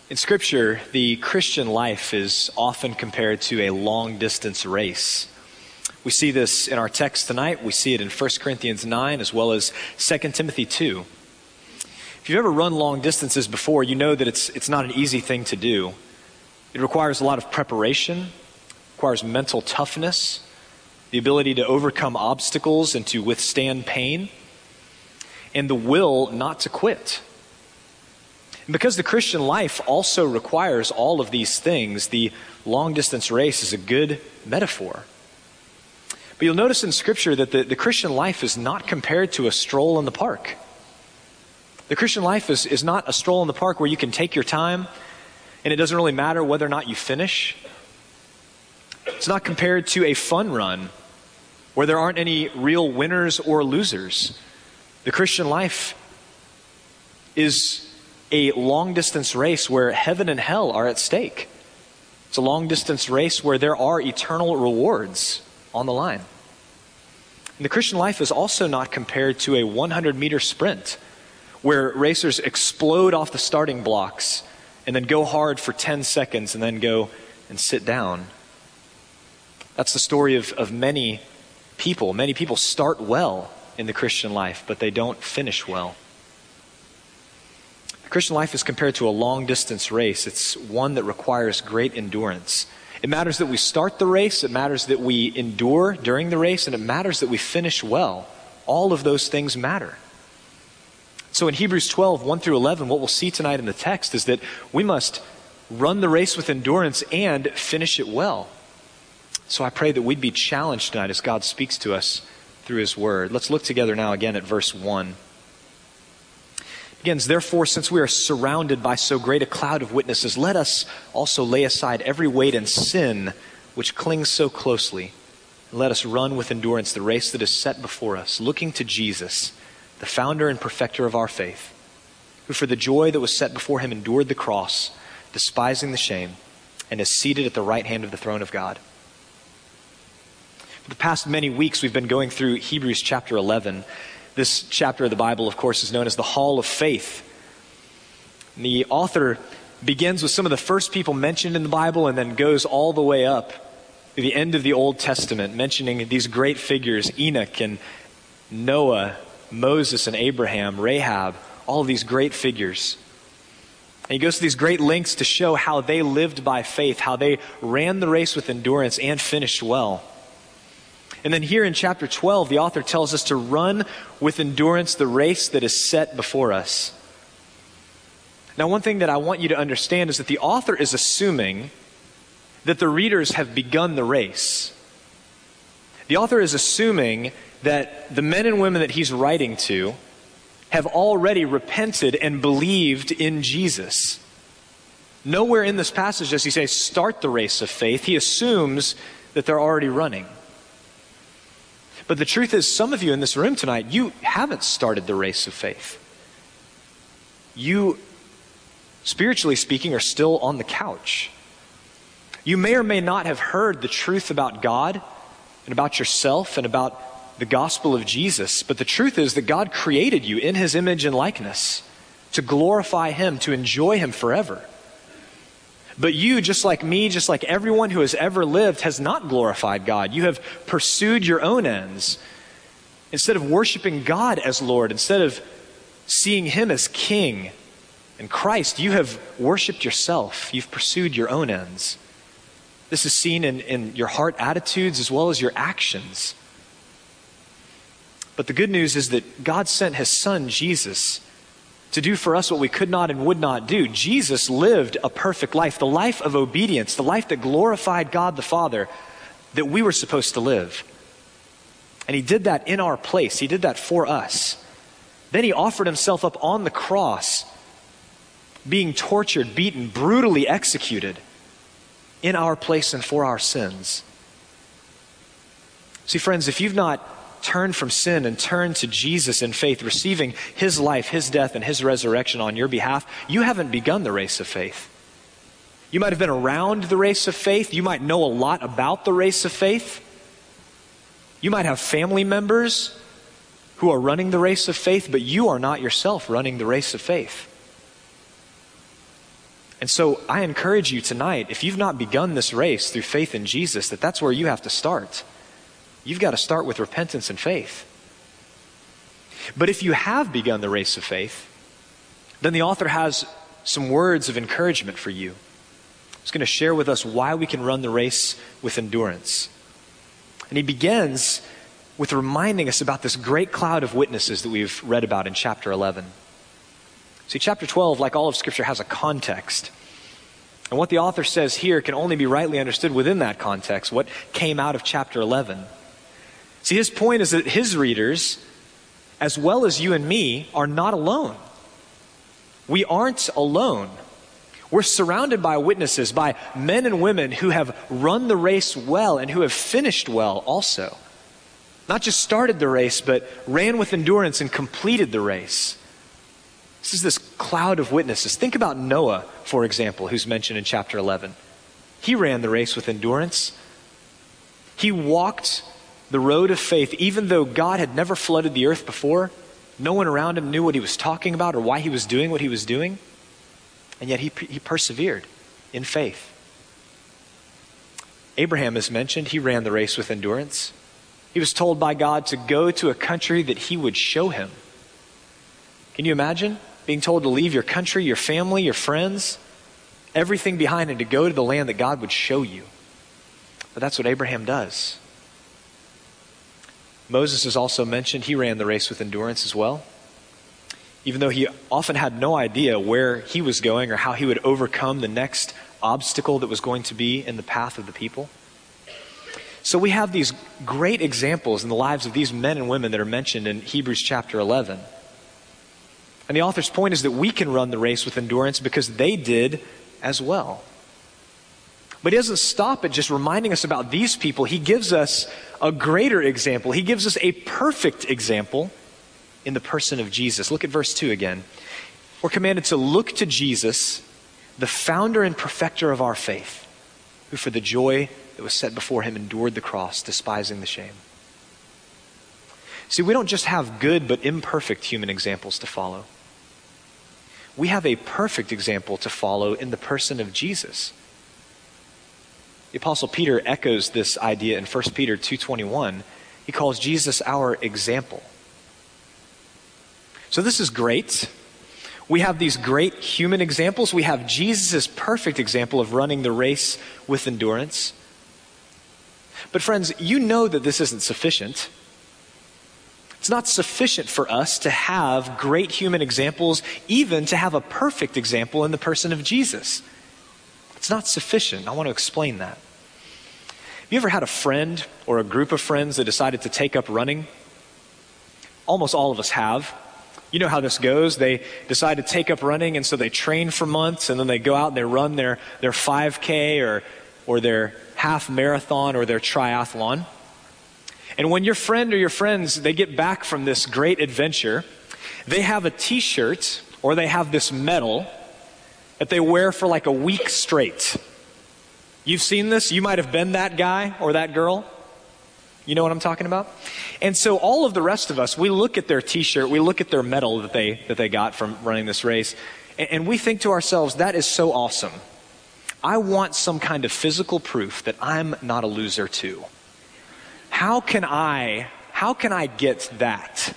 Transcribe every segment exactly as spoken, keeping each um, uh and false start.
In Scripture, the Christian life is often compared to a long-distance race. We see this in our text tonight. We see it in First Corinthians nine as well as Second Timothy two. If you've ever run long distances before, you know that it's, it's not an easy thing to do. It requires a lot of preparation, requires mental toughness, the ability to overcome obstacles and to withstand pain, and the will not to quit. And because the Christian life also requires all of these things, the long-distance race is a good metaphor. But you'll notice in Scripture that the, the Christian life is not compared to a stroll in the park. The Christian life is, is not a stroll in the park where you can take your time and it doesn't really matter whether or not you finish. It's not compared to a fun run where there aren't any real winners or losers. The Christian life is a long-distance race where heaven and hell are at stake. It's a long-distance race where there are eternal rewards on the line. And the Christian life is also not compared to a hundred meter sprint where racers explode off the starting blocks and then go hard for ten seconds and then go and sit down. That's the story of, of many people. Many people start well in the Christian life, but they don't finish well. The Christian life is compared to a long-distance race. It's one that requires great endurance. It matters that we start the race, it matters that we endure during the race, and it matters that we finish well. All of those things matter. So in Hebrews twelve, one through eleven, what we'll see tonight in the text is that we must run the race with endurance and finish it well. So I pray that we'd be challenged tonight as God speaks to us through His Word. Let's look together now again at verse one. It begins, "Therefore, since we are surrounded by so great a cloud of witnesses, let us also lay aside every weight and sin which clings so closely. And let us run with endurance the race that is set before us, looking to Jesus, the founder and perfecter of our faith, who for the joy that was set before Him endured the cross, despising the shame, and is seated at the right hand of the throne of God." For the past many weeks, we've been going through Hebrews chapter eleven. This chapter of the Bible, of course, is known as the Hall of Faith. And the author begins with some of the first people mentioned in the Bible and then goes all the way up to the end of the Old Testament, mentioning these great figures, Enoch and Noah, Moses and Abraham, Rahab, all of these great figures. And he goes to these great lengths to show how they lived by faith, how they ran the race with endurance and finished well. And then here in chapter twelve, the author tells us to run with endurance the race that is set before us. Now, one thing that I want you to understand is that the author is assuming that the readers have begun the race. The author is assuming that the men and women that he's writing to have already repented and believed in Jesus. Nowhere in this passage does he say, start the race of faith. He assumes that they're already running. But the truth is, some of you in this room tonight, you haven't started the race of faith. You, spiritually speaking, are still on the couch. You may or may not have heard the truth about God and about yourself and about the gospel of Jesus, but the truth is that God created you in His image and likeness to glorify Him, to enjoy Him forever. But you, just like me, just like everyone who has ever lived, has not glorified God. You have pursued your own ends. Instead of worshiping God as Lord, instead of seeing Him as King and Christ, you have worshiped yourself. You've pursued your own ends. This is seen in, in your heart attitudes as well as your actions. But the good news is that God sent His Son, Jesus, to do for us what we could not and would not do. Jesus lived a perfect life, the life of obedience, the life that glorified God the Father, that we were supposed to live. And He did that in our place. He did that for us. Then He offered Himself up on the cross, being tortured, beaten, brutally executed in our place and for our sins. See, friends, if you've not turn from sin and turn to Jesus in faith, receiving His life, His death, and His resurrection on your behalf, you haven't begun the race of faith. You might have been around the race of faith. You might know a lot about the race of faith. You might have family members who are running the race of faith, but you are not yourself running the race of faith. And so I encourage you tonight, if you've not begun this race through faith in Jesus, that that's where you have to start. You've got to start with repentance and faith. But if you have begun the race of faith, then the author has some words of encouragement for you. He's going to share with us why we can run the race with endurance. And he begins with reminding us about this great cloud of witnesses that we've read about in chapter eleven. See, chapter twelve, like all of Scripture, has a context. And what the author says here can only be rightly understood within that context, what came out of chapter eleven. See, his point is that his readers, as well as you and me, are not alone. We aren't alone. We're surrounded by witnesses, by men and women who have run the race well and who have finished well also. Not just started the race, but ran with endurance and completed the race. This is this cloud of witnesses. Think about Noah, for example, who's mentioned in chapter eleven. He ran the race with endurance. He walked the road of faith, even though God had never flooded the earth before. No one around him knew what he was talking about or why he was doing what he was doing. And yet he, he persevered in faith. Abraham is mentioned. He ran the race with endurance. He was told by God to go to a country that he would show him. Can you imagine being told to leave your country, your family, your friends, everything behind, and to go to the land that God would show you? But that's what Abraham does. Moses is also mentioned. He ran the race with endurance as well. Even though he often had no idea where he was going or how he would overcome the next obstacle that was going to be in the path of the people. So we have these great examples in the lives of these men and women that are mentioned in Hebrews chapter eleven. And the author's point is that we can run the race with endurance because they did as well. But he doesn't stop at just reminding us about these people. He gives us a greater example. He gives us a perfect example in the person of Jesus. Look at verse two again. We're commanded to look to Jesus, the founder and perfecter of our faith, who for the joy that was set before him endured the cross, despising the shame. See, we don't just have good but imperfect human examples to follow. We have a perfect example to follow in the person of Jesus. The Apostle Peter echoes this idea in First Peter two twenty-one. He calls Jesus our example. So this is great. We have these great human examples. We have Jesus' perfect example of running the race with endurance. But friends, you know that this isn't sufficient. It's not sufficient for us to have great human examples, even to have a perfect example in the person of Jesus. It's not sufficient. I want to explain that. Have you ever had a friend or a group of friends that decided to take up running? Almost all of us have. You know how this goes. They decide to take up running, and so they train for months, and then they go out and they run their, their five K or, or their half marathon or their triathlon. And when your friend or your friends, they get back from this great adventure, they have a t-shirt or they have this medal that they wear for like a week straight. You've seen this. You might have been that guy or that girl. You know what I'm talking about? And so all of the rest of us, we look at their t-shirt, we look at their medal that they that they got from running this race, and, and we think to ourselves, that is so awesome. I want some kind of physical proof that I'm not a loser too. How can I, how can I get that?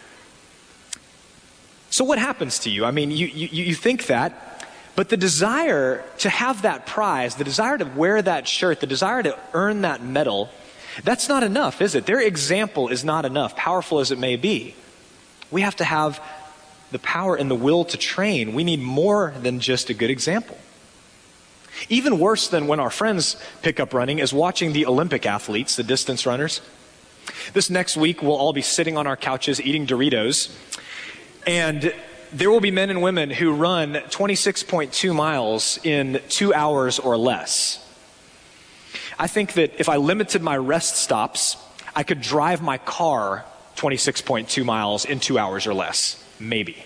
So what happens to you? I mean, you, you, you think that, but the desire to have that prize, the desire to wear that shirt, the desire to earn that medal, that's not enough, is it? Their example is not enough, powerful as it may be. We have to have the power and the will to train. We need more than just a good example. Even worse than when our friends pick up running is watching the Olympic athletes, the distance runners. This next week, we'll all be sitting on our couches eating Doritos, and there will be men and women who run twenty-six point two miles in two hours or less. I think that if I limited my rest stops, I could drive my car twenty-six point two miles in two hours or less, maybe.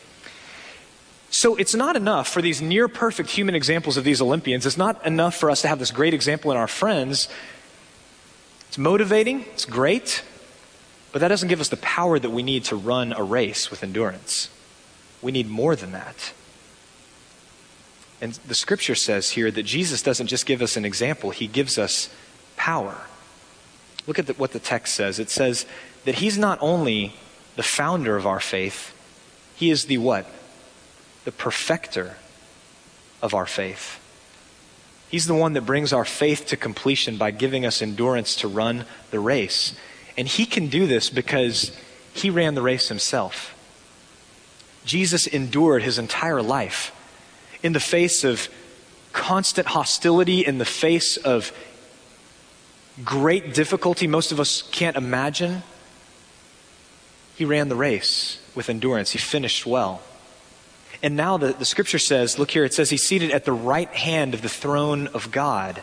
So it's not enough for these near perfect human examples of these Olympians. It's not enough for us to have this great example in our friends. It's motivating, it's great, but that doesn't give us the power that we need to run a race with endurance. We need more than that. And the scripture says here that Jesus doesn't just give us an example, he gives us power. Look at the, what the text says. It says that he's not only the founder of our faith, he is the what? The perfecter of our faith. He's the one that brings our faith to completion by giving us endurance to run the race. And he can do this because he ran the race himself. Jesus endured his entire life in the face of constant hostility, in the face of great difficulty most of us can't imagine. He ran the race with endurance. He finished well. And now the, the scripture says, look here, it says he's seated at the right hand of the throne of God.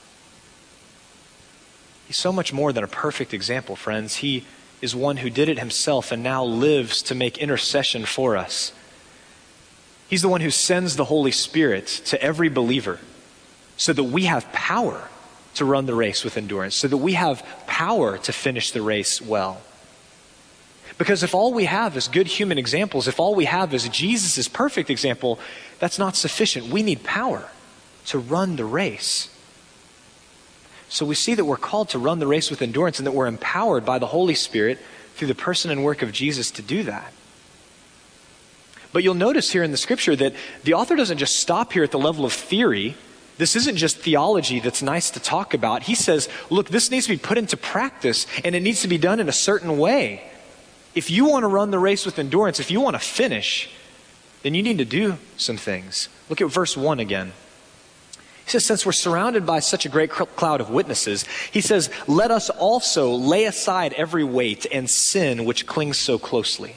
He's so much more than a perfect example, friends. He is one who did it himself and now lives to make intercession for us. He's the one who sends the Holy Spirit to every believer so that we have power to run the race with endurance, so that we have power to finish the race well. Because if all we have is good human examples, if all we have is Jesus' perfect example, that's not sufficient. We need power to run the race. So we see that we're called to run the race with endurance and that we're empowered by the Holy Spirit through the person and work of Jesus to do that. But you'll notice here in the scripture that the author doesn't just stop here at the level of theory. This isn't just theology that's nice to talk about. He says, look, this needs to be put into practice and it needs to be done in a certain way. If you want to run the race with endurance, if you want to finish, then you need to do some things. Look at verse one again. He says, since we're surrounded by such a great cloud of witnesses, he says, let us also lay aside every weight and sin which clings so closely.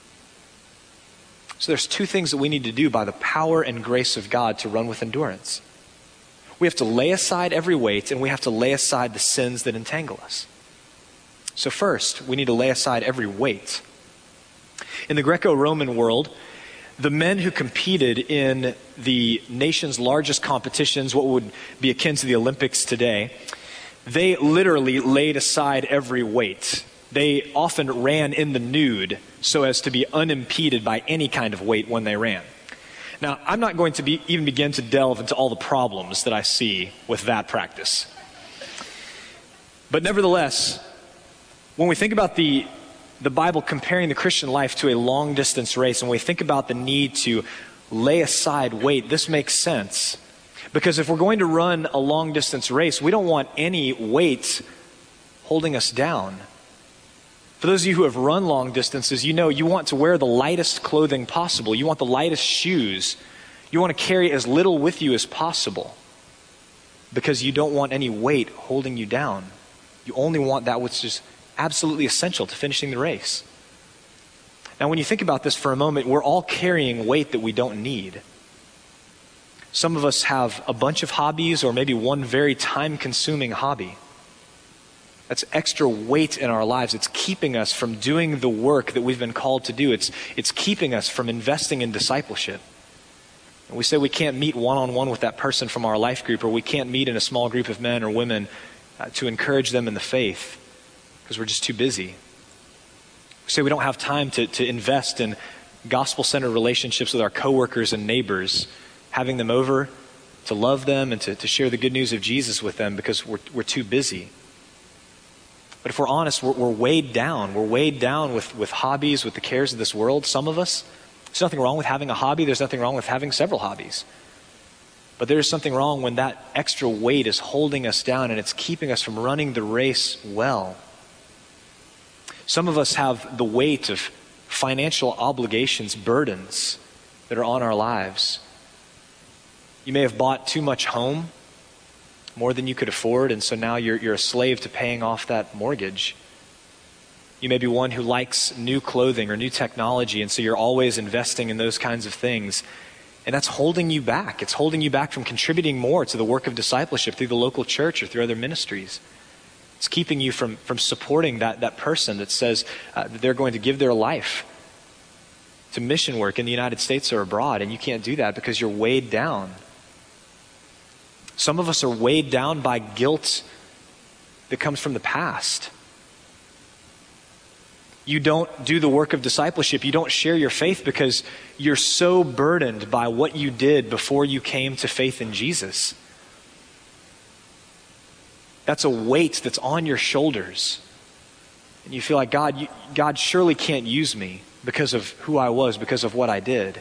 So there's two things that we need to do by the power and grace of God to run with endurance. We have to lay aside every weight and we have to lay aside the sins that entangle us. So first, we need to lay aside every weight. In the Greco-Roman world, the men who competed in the nation's largest competitions, what would be akin to the Olympics today, they literally laid aside every weight. They often ran in the nude so as to be unimpeded by any kind of weight when they ran. Now, I'm not going to be, even begin to delve into all the problems that I see with that practice. But nevertheless, when we think about the, the Bible comparing the Christian life to a long-distance race, and we think about the need to lay aside weight, this makes sense. Because if we're going to run a long-distance race, we don't want any weight holding us down. For those of you who have run long distances, you know you want to wear the lightest clothing possible. You want the lightest shoes. You want to carry as little with you as possible because you don't want any weight holding you down. You only want that which is absolutely essential to finishing the race. Now, when you think about this for a moment, we're all carrying weight that we don't need. Some of us have a bunch of hobbies or maybe one very time-consuming hobby. That's extra weight in our lives. It's keeping us from doing the work that we've been called to do. It's, it's keeping us from investing in discipleship. And we say we can't meet one-on-one with that person from our life group, or we can't meet in a small group of men or women uh, to encourage them in the faith because we're just too busy. We say we don't have time to, to invest in gospel-centered relationships with our coworkers and neighbors, having them over to love them and to, to share the good news of Jesus with them because we're, we're too busy. But if we're honest, we're, we're weighed down. We're weighed down with, with hobbies, with the cares of this world. Some of us, there's nothing wrong with having a hobby. There's nothing wrong with having several hobbies. But there is something wrong when that extra weight is holding us down and it's keeping us from running the race well. Some of us have the weight of financial obligations, burdens that are on our lives. You may have bought too much home, more than you could afford, and so now you're, you're a slave to paying off that mortgage. You may be one who likes new clothing or new technology, and so you're always investing in those kinds of things. And that's holding you back. It's holding you back from contributing more to the work of discipleship through the local church or through other ministries. It's keeping you from, from supporting that, that person that says uh, that they're going to give their life to mission work in the United States or abroad, and you can't do that because you're weighed down. Some of us are weighed down by guilt that comes from the past. You don't do the work of discipleship. You don't share your faith because you're so burdened by what you did before you came to faith in Jesus. That's a weight that's on your shoulders. And you feel like, God, you, God surely can't use me because of who I was, because of what I did.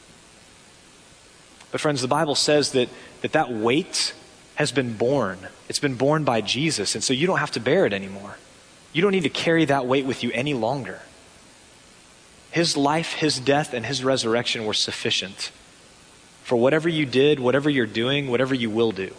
But friends, the Bible says that that, that weight has been borne. It's been borne by Jesus, and so you don't have to bear it anymore. You don't need to carry that weight with you any longer. His life, his death, and his resurrection were sufficient for whatever you did, whatever you're doing, whatever you will do.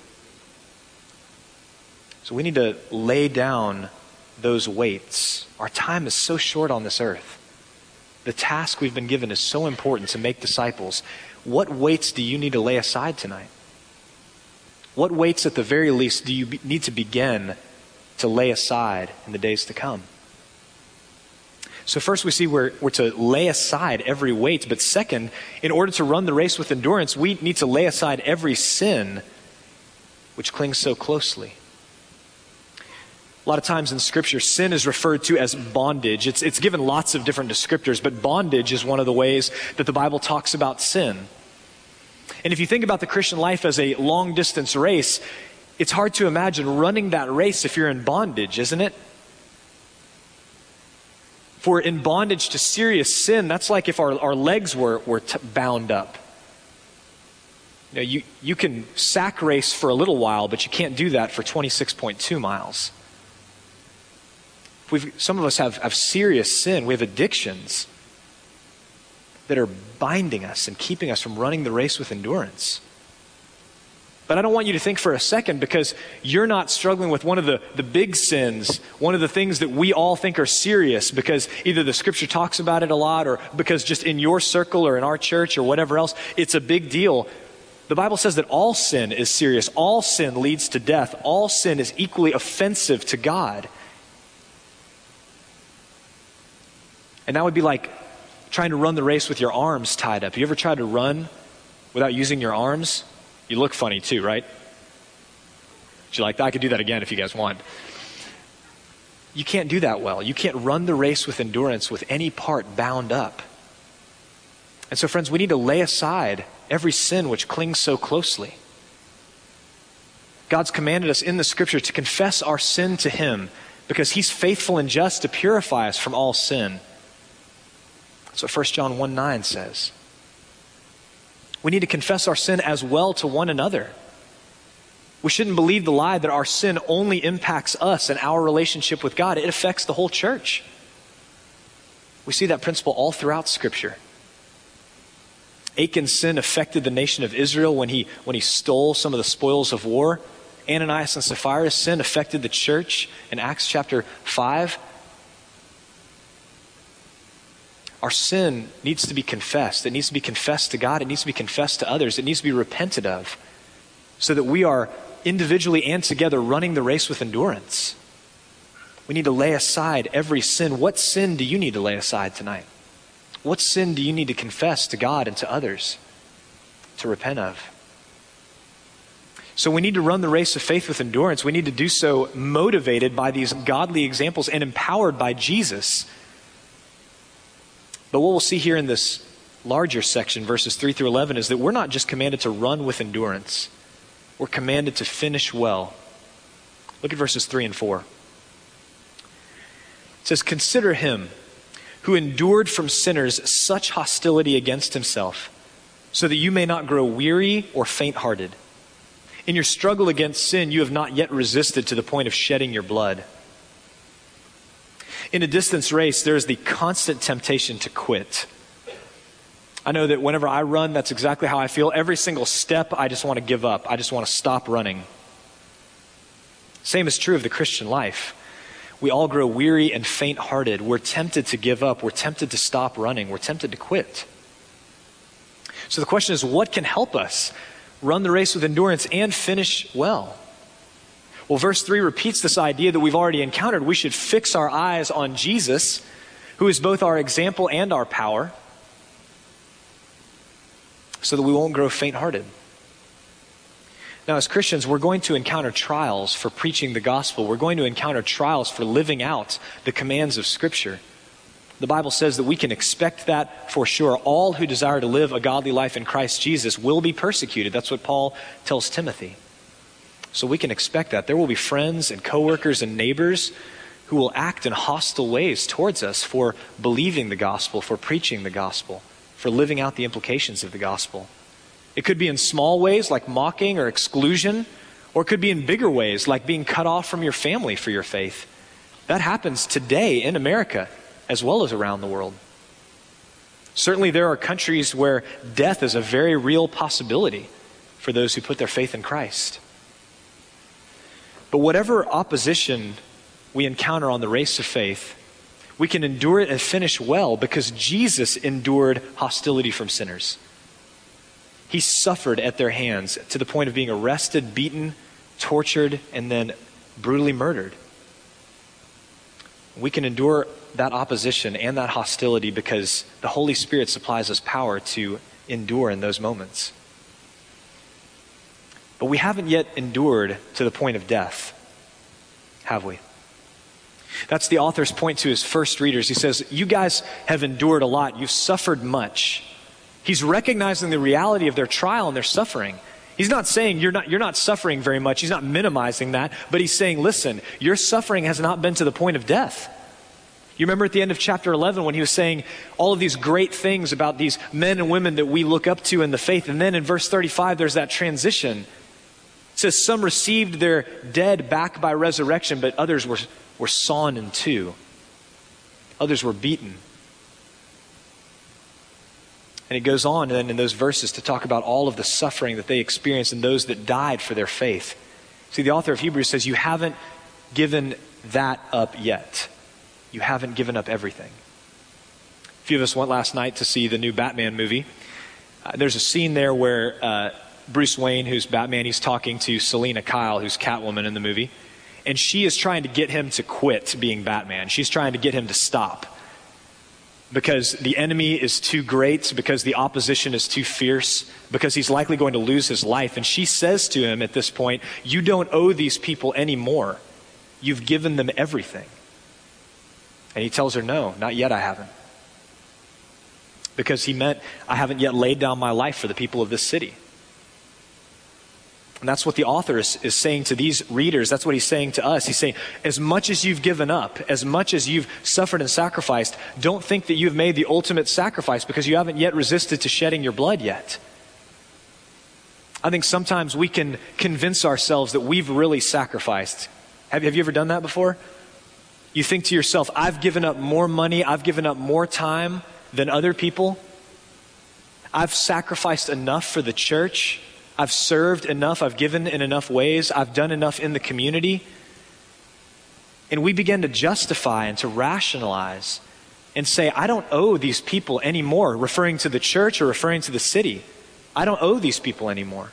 So we need to lay down those weights. Our time is so short on this earth. The task we've been given is so important to make disciples. What weights do you need to lay aside tonight? What weights at the very least do you be, need to begin to lay aside in the days to come? So first we see we're, we're to lay aside every weight, but second, in order to run the race with endurance, we need to lay aside every sin which clings so closely. A lot of times in Scripture, sin is referred to as bondage. It's, it's given lots of different descriptors, but bondage is one of the ways that the Bible talks about sin. And if you think about the Christian life as a long-distance race, it's hard to imagine running that race if you're in bondage, isn't it? If we're in bondage to serious sin, that's like if our, our legs were, were t- bound up. You know, you, you can sack race for a little while, but you can't do that for twenty-six point two miles. We've, some of us have, have serious sin. We have addictions that are binding us and keeping us from running the race with endurance. But I don't want you to think for a second, because you're not struggling with one of the, the big sins, one of the things that we all think are serious, because either the Scripture talks about it a lot, or because just in your circle or in our church or whatever else, it's a big deal. The Bible says that all sin is serious. All sin leads to death. All sin is equally offensive to God. And that would be like trying to run the race with your arms tied up. You ever tried to run without using your arms? You look funny too, right? But you like, I could do that again if you guys want. You can't do that well. You can't run the race with endurance with any part bound up. And so, friends, we need to lay aside every sin which clings so closely. God's commanded us in the Scripture to confess our sin to Him, because He's faithful and just to purify us from all sin. That's what First John one nine says. We need to confess our sin as well to one another. We shouldn't believe the lie that our sin only impacts us and our relationship with God. It affects the whole church. We see that principle all throughout Scripture. Achan's sin affected the nation of Israel when he, when he stole some of the spoils of war. Ananias and Sapphira's sin affected the church in Acts chapter five. Our sin needs to be confessed. It needs to be confessed to God. It needs to be confessed to others. It needs to be repented of, so that we are individually and together running the race with endurance. We need to lay aside every sin. What sin do you need to lay aside tonight? What sin do you need to confess to God and to others to repent of? So we need to run the race of faith with endurance. We need to do so motivated by these godly examples and empowered by Jesus. But what we'll see here in this larger section, verses three through eleven, is that we're not just commanded to run with endurance. We're commanded to finish well. Look at verses three and four. It says, "Consider him who endured from sinners such hostility against himself, so that you may not grow weary or faint-hearted. In your struggle against sin, you have not yet resisted to the point of shedding your blood." In a distance race, there is the constant temptation to quit. I know that whenever I run, that's exactly how I feel. Every single step, I just want to give up. I just want to stop running. Same is true of the Christian life. We all grow weary and faint-hearted. We're tempted to give up. We're tempted to stop running. We're tempted to quit. So the question is, what can help us run the race with endurance and finish well? Well, verse three repeats this idea that we've already encountered. We should fix our eyes on Jesus, who is both our example and our power, so that we won't grow faint-hearted. Now, as Christians, we're going to encounter trials for preaching the gospel. We're going to encounter trials for living out the commands of Scripture. The Bible says that we can expect that for sure. All who desire to live a godly life in Christ Jesus will be persecuted. That's what Paul tells Timothy. So we can expect that. There will be friends and coworkers and neighbors who will act in hostile ways towards us for believing the gospel, for preaching the gospel, for living out the implications of the gospel. It could be in small ways like mocking or exclusion, or it could be in bigger ways like being cut off from your family for your faith. That happens today in America as well as around the world. Certainly there are countries where death is a very real possibility for those who put their faith in Christ. But whatever opposition we encounter on the race of faith, we can endure it and finish well because Jesus endured hostility from sinners. He suffered at their hands to the point of being arrested, beaten, tortured, and then brutally murdered. We can endure that opposition and that hostility because the Holy Spirit supplies us power to endure in those moments. But we haven't yet endured to the point of death, have we? That's the author's point to his first readers. He says, you guys have endured a lot. You've suffered much. He's recognizing the reality of their trial and their suffering. He's not saying you're not, you're not suffering very much. He's not minimizing that. But he's saying, listen, your suffering has not been to the point of death. You remember at the end of chapter eleven when he was saying all of these great things about these men and women that we look up to in the faith. And then in verse thirty-five, there's that transition. It says, some received their dead back by resurrection, but others were, were sawn in two. Others were beaten. And it goes on then in those verses to talk about all of the suffering that they experienced and those that died for their faith. See, the author of Hebrews says, you haven't given that up yet. You haven't given up everything. A few of us went last night to see the new Batman movie. Uh, there's a scene there where uh, Bruce Wayne, who's Batman, he's talking to Selena Kyle, who's Catwoman in the movie. And she is trying to get him to quit being Batman. She's trying to get him to stop. Because the enemy is too great, because the opposition is too fierce, because he's likely going to lose his life. And she says to him at this point, you don't owe these people anymore. You've given them everything. And he tells her, no, not yet I haven't. Because he meant, I haven't yet laid down my life for the people of this city. And that's what the author is, is saying to these readers. That's what he's saying to us. He's saying, as much as you've given up, as much as you've suffered and sacrificed, don't think that you've made the ultimate sacrifice because you haven't yet resisted to shedding your blood yet. I think sometimes we can convince ourselves that we've really sacrificed. Have, have you ever done that before? You think to yourself, I've given up more money, I've given up more time than other people. I've sacrificed enough for the church. I've served enough, I've given in enough ways, I've done enough in the community. And we begin to justify and to rationalize and say, I don't owe these people anymore, referring to the church or referring to the city. I don't owe these people anymore.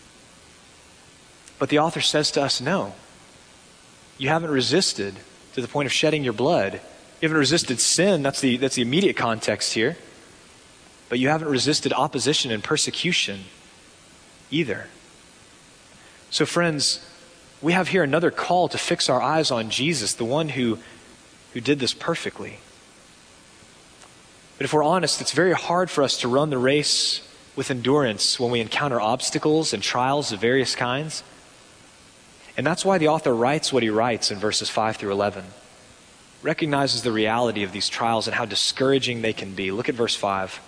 But the author says to us, no. You haven't resisted to the point of shedding your blood. You haven't resisted sin, that's the, that's the immediate context here. But you haven't resisted opposition and persecution either. So friends, we have here another call to fix our eyes on Jesus, the one who, who did this perfectly. But if we're honest, it's very hard for us to run the race with endurance when we encounter obstacles and trials of various kinds. And that's why the author writes what he writes in verses five through eleven. Recognizes the reality of these trials and how discouraging they can be. Look at verse five.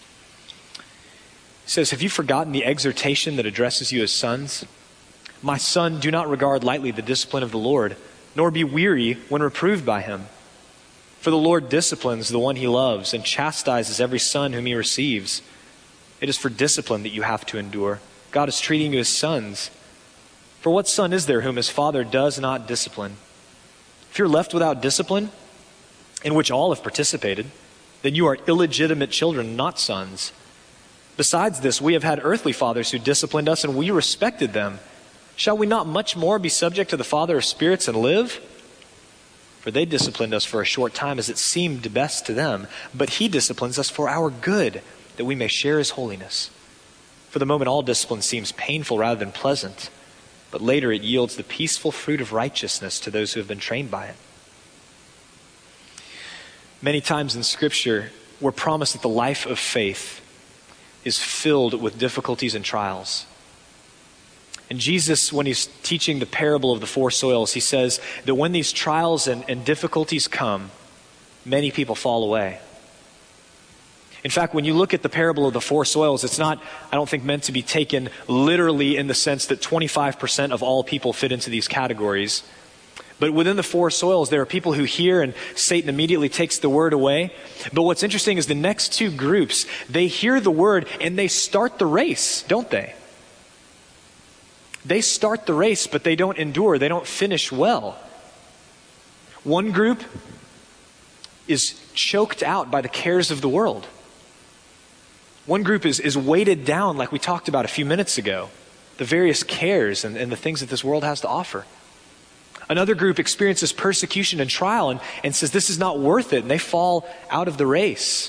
He says, have you forgotten the exhortation that addresses you as sons? My son, do not regard lightly the discipline of the Lord, nor be weary when reproved by him. For the Lord disciplines the one he loves and chastises every son whom he receives. It is for discipline that you have to endure. God is treating you as sons. For what son is there whom his father does not discipline? If you're left without discipline, in which all have participated, then you are illegitimate children, not sons. Besides this, we have had earthly fathers who disciplined us, and we respected them. Shall we not much more be subject to the Father of spirits and live? For they disciplined us for a short time as it seemed best to them, but he disciplines us for our good, that we may share his holiness. For the moment, all discipline seems painful rather than pleasant, but later it yields the peaceful fruit of righteousness to those who have been trained by it. Many times in Scripture, we're promised that the life of faith is filled with difficulties and trials. And Jesus, when he's teaching the parable of the four soils, he says that when these trials and, and difficulties come, many people fall away. In fact, when you look at the parable of the four soils, it's not, I don't think, meant to be taken literally in the sense that twenty-five percent of all people fit into these categories. But within the four soils, there are people who hear and Satan immediately takes the word away. But what's interesting is the next two groups, they hear the word and they start the race, don't they? They start the race, but they don't endure. They don't finish well. One group is choked out by the cares of the world. One group is, is weighted down, like we talked about a few minutes ago, the various cares and, and the things that this world has to offer. Another group experiences persecution and trial and, and says this is not worth it, and they fall out of the race.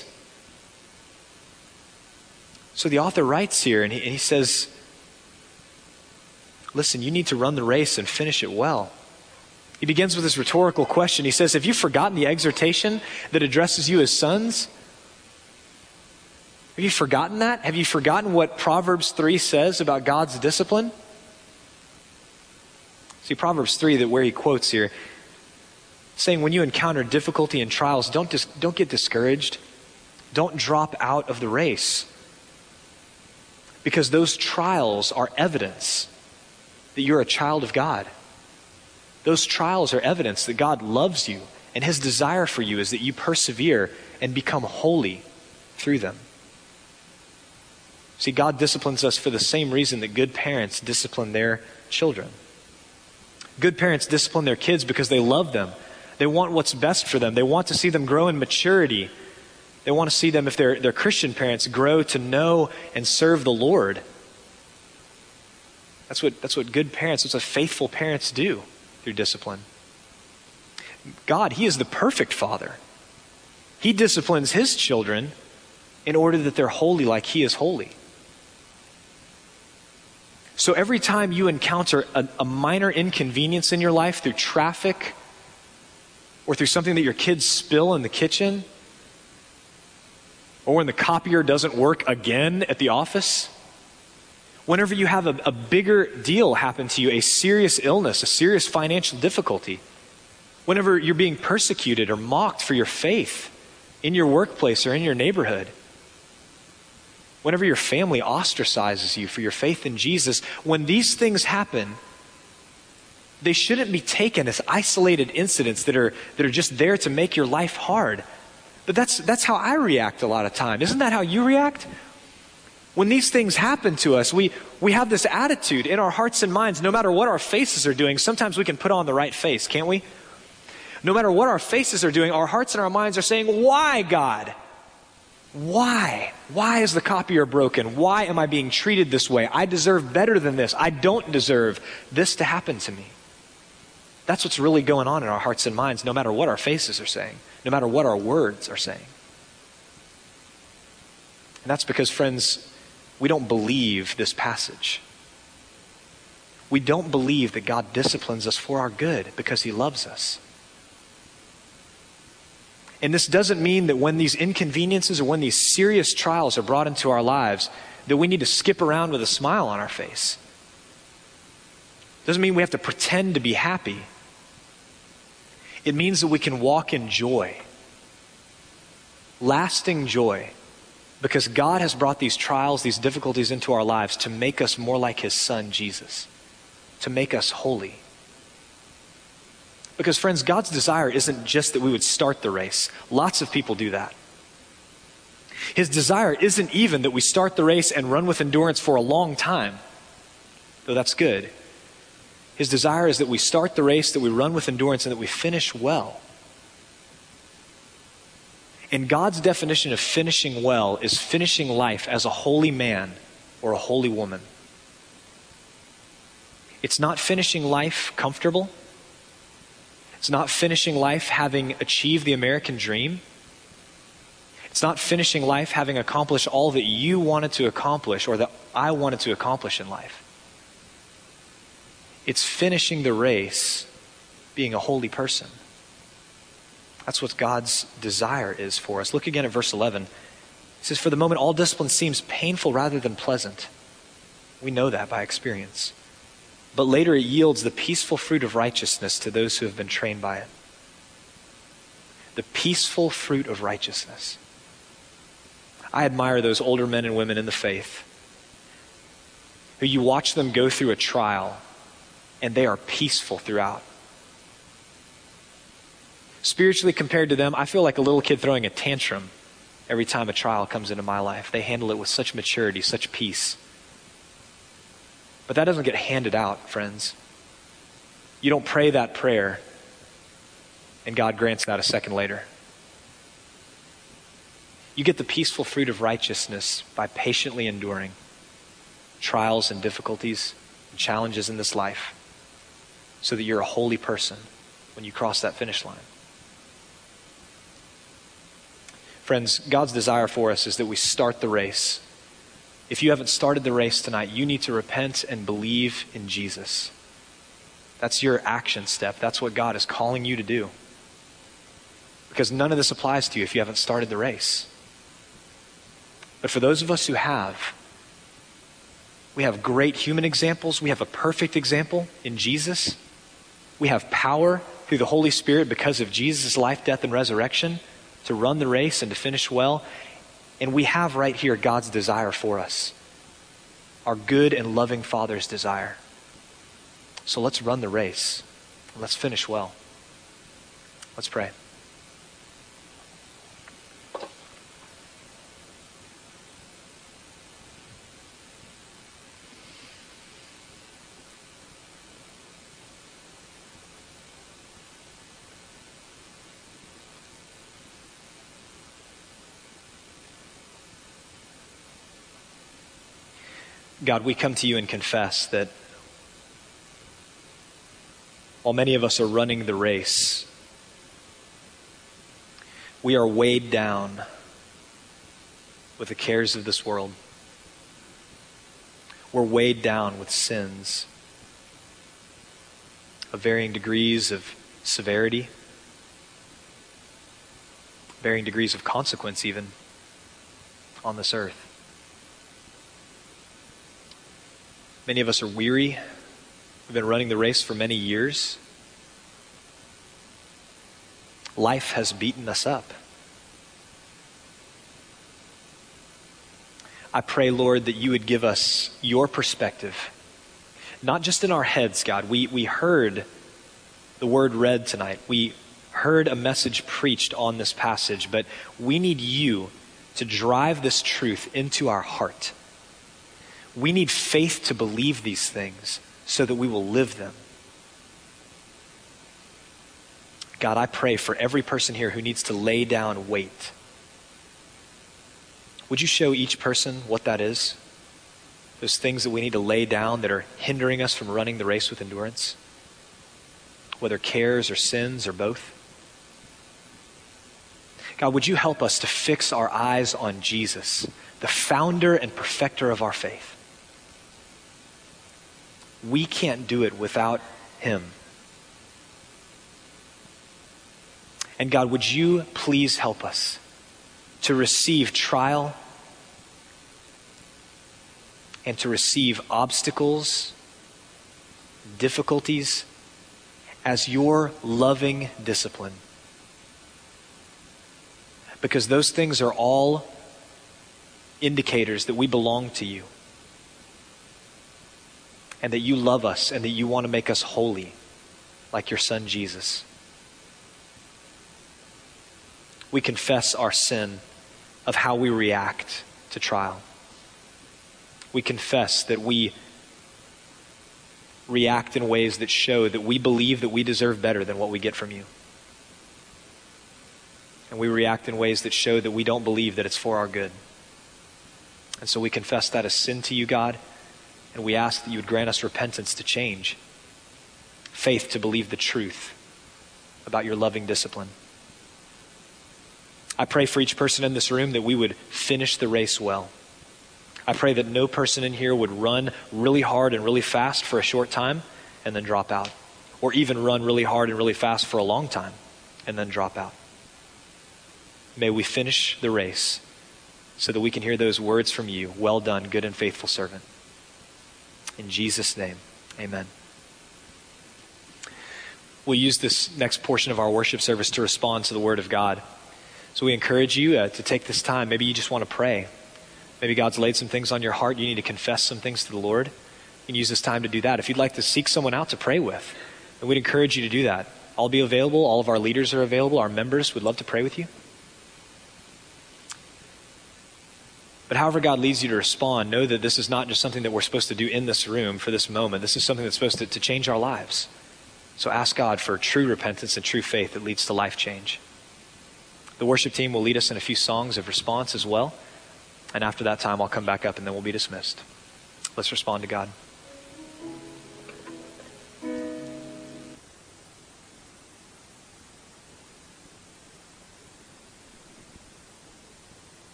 So the author writes here, and he, and he says, listen, you need to run the race and finish it well. He begins with this rhetorical question. He says, have you forgotten the exhortation that addresses you as sons? Have you forgotten that? Have you forgotten what Proverbs three says about God's discipline? See, Proverbs three, that where he quotes here, saying when you encounter difficulty and trials, don't, dis- don't get discouraged. Don't drop out of the race. Because those trials are evidence that you're a child of God. Those trials are evidence that God loves you, and his desire for you is that you persevere and become holy through them. See, God disciplines us for the same reason that good parents discipline their children. Good parents discipline their kids because they love them. They want what's best for them. They want to see them grow in maturity. They want to see them, if they're, they're Christian parents, grow to know and serve the Lord. That's what, that's what good parents, that's what faithful parents do through discipline. God, he is the perfect father. He disciplines his children in order that they're holy like he is holy. So every time you encounter a, a minor inconvenience in your life through traffic or through something that your kids spill in the kitchen, or when the copier doesn't work again at the office, whenever you have a, a bigger deal happen to you, a serious illness, a serious financial difficulty, whenever you're being persecuted or mocked for your faith in your workplace or in your neighborhood, whenever your family ostracizes you for your faith in Jesus, when these things happen, they shouldn't be taken as isolated incidents that are, that are just there to make your life hard. But that's, that's how I react a lot of time. Isn't that how you react? When these things happen to us, we, we have this attitude in our hearts and minds, no matter what our faces are doing. Sometimes we can put on the right face, can't we? No matter what our faces are doing, our hearts and our minds are saying, why, God? Why? Why is the copier broken? Why am I being treated this way? I deserve better than this. I don't deserve this to happen to me. That's what's really going on in our hearts and minds, no matter what our faces are saying, no matter what our words are saying. And that's because, friends, we don't believe this passage. We don't believe that God disciplines us for our good because he loves us. And this doesn't mean that when these inconveniences or when these serious trials are brought into our lives, that we need to skip around with a smile on our face. Doesn't mean we have to pretend to be happy. It means that we can walk in joy, lasting joy, because God has brought these trials, these difficulties into our lives to make us more like his son, Jesus, to make us holy. Because, friends, God's desire isn't just that we would start the race. Lots of people do that. His desire isn't even that we start the race and run with endurance for a long time, though that's good. His desire is that we start the race, that we run with endurance, and that we finish well. And God's definition of finishing well is finishing life as a holy man or a holy woman. It's not finishing life comfortable. It's not finishing life having achieved the American dream. It's not finishing life having accomplished all that you wanted to accomplish or that I wanted to accomplish in life. It's finishing the race being a holy person. That's what God's desire is for us. Look again at verse eleven. It says, for the moment, all discipline seems painful rather than pleasant. We know that by experience. But later it yields the peaceful fruit of righteousness to those who have been trained by it. The peaceful fruit of righteousness. I admire those older men and women in the faith who you watch them go through a trial and they are peaceful throughout. Spiritually compared to them, I feel like a little kid throwing a tantrum every time a trial comes into my life. They handle it with such maturity, such peace. But that doesn't get handed out, friends. You don't pray that prayer and God grants that a second later. You get the peaceful fruit of righteousness by patiently enduring trials and difficulties and challenges in this life so that you're a holy person when you cross that finish line. Friends, God's desire for us is that we start the race. If you haven't started the race tonight, you need to repent and believe in Jesus. That's your action step. That's what God is calling you to do. Because none of this applies to you if you haven't started the race. But for those of us who have, we have great human examples. We have a perfect example in Jesus. We have power through the Holy Spirit because of Jesus' life, death, and resurrection to run the race and to finish well. And we have right here God's desire for us, our good and loving Father's desire. So let's run the race. Let's finish well. Let's pray. God, we come to you and confess that while many of us are running the race, we are weighed down with the cares of this world. We're weighed down with sins of varying degrees of severity, varying degrees of consequence even on this earth. Many of us are weary. We've been running the race for many years. Life has beaten us up. I pray, Lord, that you would give us your perspective, not just in our heads, God. We, we heard the word read tonight. We heard a message preached on this passage, but we need you to drive this truth into our heart. We need faith to believe these things so that we will live them. God, I pray for every person here who needs to lay down weight. Would you show each person what that is? Those things that we need to lay down that are hindering us from running the race with endurance? Whether cares or sins or both? God, would you help us to fix our eyes on Jesus, the founder and perfecter of our faith? We can't do it without him. And God, would you please help us to receive trial and to receive obstacles, difficulties as your loving discipline. Because those things are all indicators that we belong to you. And that you love us and that you want to make us holy like your son Jesus. We confess our sin of how we react to trial. We confess that we react in ways that show that we believe that we deserve better than what we get from you. And we react in ways that show that we don't believe that it's for our good. And so we confess that as sin to you, God. And we ask that you would grant us repentance to change, faith to believe the truth about your loving discipline. I pray for each person in this room that we would finish the race well. I pray that no person in here would run really hard and really fast for a short time and then drop out, or even run really hard and really fast for a long time and then drop out. May we finish the race so that we can hear those words from you. Well done, good and faithful servant. In Jesus' name, amen. We'll use this next portion of our worship service to respond to the word of God. So we encourage you uh, to take this time. Maybe you just want to pray. Maybe God's laid some things on your heart. You need to confess some things to the Lord. You can use this time to do that. If you'd like to seek someone out to pray with, then we'd encourage you to do that. I'll be available. All of our leaders are available. Our members would love to pray with you. But however God leads you to respond, know that this is not just something that we're supposed to do in this room for this moment. This is something that's supposed to, to change our lives. So ask God for true repentance and true faith that leads to life change. The worship team will lead us in a few songs of response as well. And after that time, I'll come back up and then we'll be dismissed. Let's respond to God.